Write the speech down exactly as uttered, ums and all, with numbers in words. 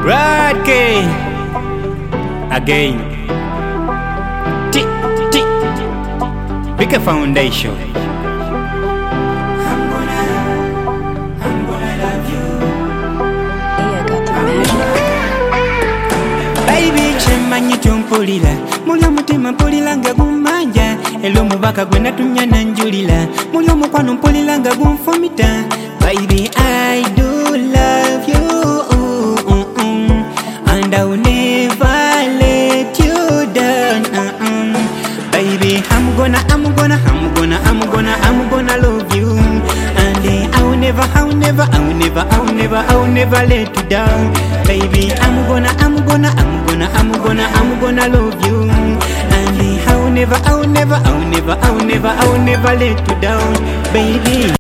Brad K again. T T Bigger Foundation. I'm gonna, I'm gonna love you. Yeah, I got the magic. Baby, chemanyi chompulira muli omutima mpulira nga gumanja elo mubaka gwe natumya nanjulira muli omukwano mpulira nga gunfumita. Baby, I do love you, and I will never let you down. Baby, I'm gonna, I'm gonna, I'm gonna, I'm gonna, I'm gonna love you, and I will never, I will never, I will never, I will never, I will never let you down. Baby, I'm gonna, I'm gonna, I'm gonna, I'm gonna, I'm gonna love you, and I will never, I will never, I will never, I will never, I will never let you down, baby.